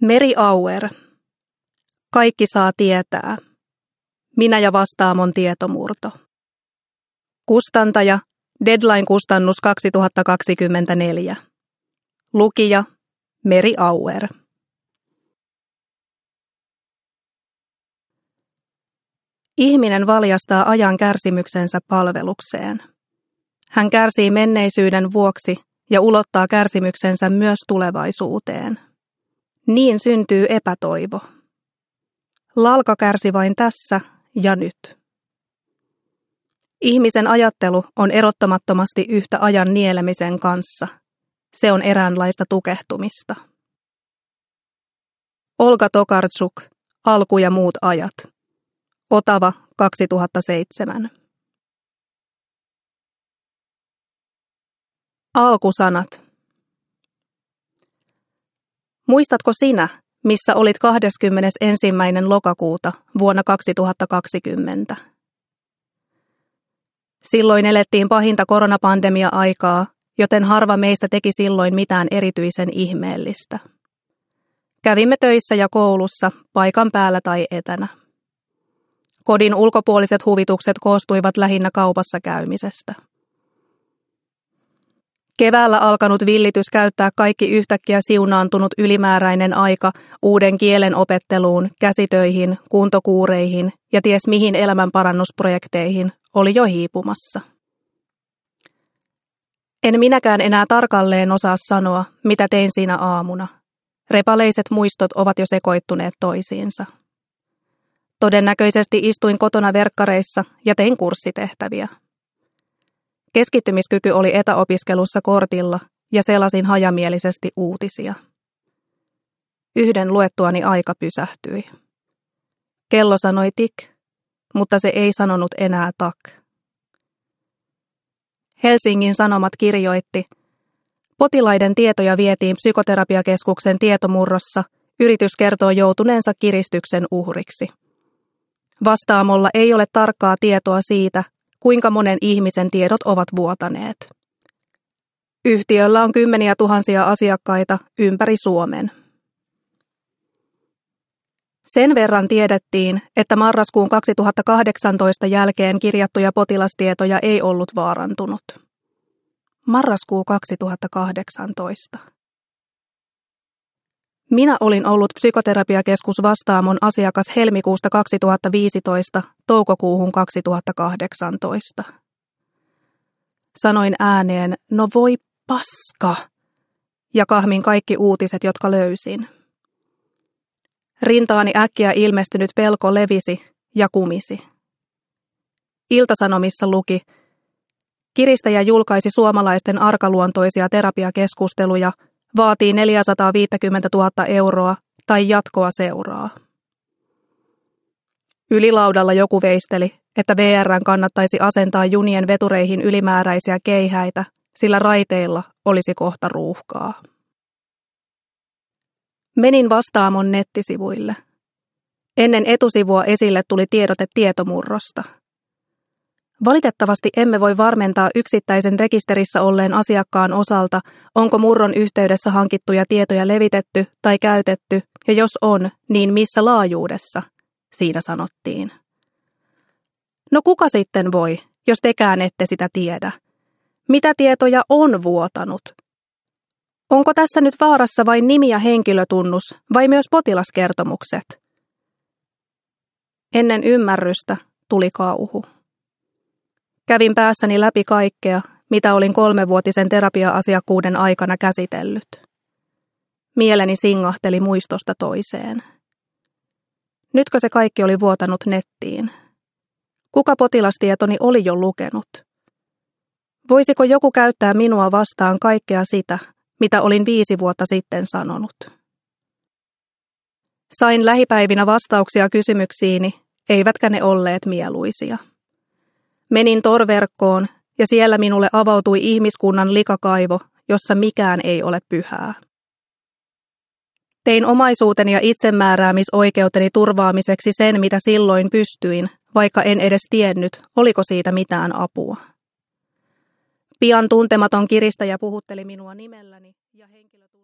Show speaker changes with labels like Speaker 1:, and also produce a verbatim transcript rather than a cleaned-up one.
Speaker 1: Meri Auer. Kaikki saa tietää. Minä ja Vastaamon tietomurto. Kustantaja Deadline-kustannus kaksituhattakaksikymmentäneljä. Lukija Meri Auer. Ihminen valjastaa ajan kärsimyksensä palvelukseen. Hän kärsii menneisyyden vuoksi ja ulottaa kärsimyksensä myös tulevaisuuteen. Niin syntyy epätoivo. Lalka kärsi vain tässä ja nyt. Ihmisen ajattelu on erottamattomasti yhtä ajan nielemisen kanssa. Se on eräänlaista tukehtumista. Olga Tokarczuk, Alku ja muut ajat. Otava kaksituhattaseitsemän. Alkusanat. Muistatko sinä, missä olit kahdeskymmenesensimmäinen lokakuuta vuonna kaksituhattakaksikymmentä? Silloin elettiin pahinta koronapandemia-aikaa, joten harva meistä teki silloin mitään erityisen ihmeellistä. Kävimme töissä ja koulussa, paikan päällä tai etänä. Kodin ulkopuoliset huvitukset koostuivat lähinnä kaupassa käymisestä. Keväällä alkanut villitys käyttää kaikki yhtäkkiä siunaantunut ylimääräinen aika uuden kielen opetteluun, käsitöihin, kuntokuureihin ja ties mihin elämänparannusprojekteihin oli jo hiipumassa. En minäkään enää tarkalleen osaa sanoa, mitä tein siinä aamuna. Repaleiset muistot ovat jo sekoittuneet toisiinsa. Todennäköisesti istuin kotona verkkareissa ja tein kurssitehtäviä. Keskittymiskyky oli etäopiskelussa kortilla ja selasin hajamielisesti uutisia. Yhden luettuani aika pysähtyi. Kello sanoi tik, mutta se ei sanonut enää tak. Helsingin Sanomat kirjoitti, potilaiden tietoja vietiin psykoterapiakeskuksen tietomurrossa, yritys kertoo joutuneensa kiristyksen uhriksi. Vastaamolla ei ole tarkkaa tietoa siitä, kuinka monen ihmisen tiedot ovat vuotaneet. Yhtiöllä on kymmeniä tuhansia asiakkaita ympäri Suomen. Sen verran tiedettiin, että marraskuun kaksituhattakahdeksantoista jälkeen kirjattuja potilastietoja ei ollut vaarantunut. Marraskuu kaksituhattakahdeksantoista. Minä olin ollut psykoterapiakeskus Vastaamon asiakas helmikuusta kaksituhattaviisitoista toukokuuhun kaksituhattakahdeksantoista. Sanoin ääneen, no voi paska, ja kahmin kaikki uutiset, jotka löysin. Rintaani äkkiä ilmestynyt pelko levisi ja kumisi. Iltasanomissa luki, kiristäjä julkaisi suomalaisten arkaluontoisia terapiakeskusteluja, vaatii neljäsataaviisikymmentätuhatta euroa tai jatkoa seuraa. Ylilaudalla joku veisteli, että V R:n kannattaisi asentaa junien vetureihin ylimääräisiä keihäitä, sillä raiteilla olisi kohta ruuhkaa. Menin Vastaamon nettisivuille. Ennen etusivua esille tuli tiedote tietomurrosta. Valitettavasti emme voi varmentaa yksittäisen rekisterissä olleen asiakkaan osalta, onko murron yhteydessä hankittuja tietoja levitetty tai käytetty, ja jos on, niin missä laajuudessa, siinä sanottiin. No kuka sitten voi, jos tekään ette sitä tiedä? Mitä tietoja on vuotanut? Onko tässä nyt vaarassa vain nimi ja henkilötunnus, vai myös potilaskertomukset? Ennen ymmärrystä tuli kauhu. Kävin päässäni läpi kaikkea, mitä olin kolmevuotisen terapia-asiakkuuden aikana käsitellyt. Mieleni singahteli muistosta toiseen. Nytkö se kaikki oli vuotanut nettiin? Kuka potilastietoni oli jo lukenut? Voisiko joku käyttää minua vastaan kaikkea sitä, mitä olin viisi vuotta sitten sanonut? Sain lähipäivinä vastauksia kysymyksiini, eivätkä ne olleet mieluisia. Menin Tor-verkkoon ja siellä minulle avautui ihmiskunnan likakaivo, jossa mikään ei ole pyhää. Tein omaisuuteni ja itsemääräämisoikeuteni turvaamiseksi sen, mitä silloin pystyin, vaikka en edes tiennyt, oliko siitä mitään apua. Pian tuntematon kiristäjä puhutteli minua nimelläni ja henkilöt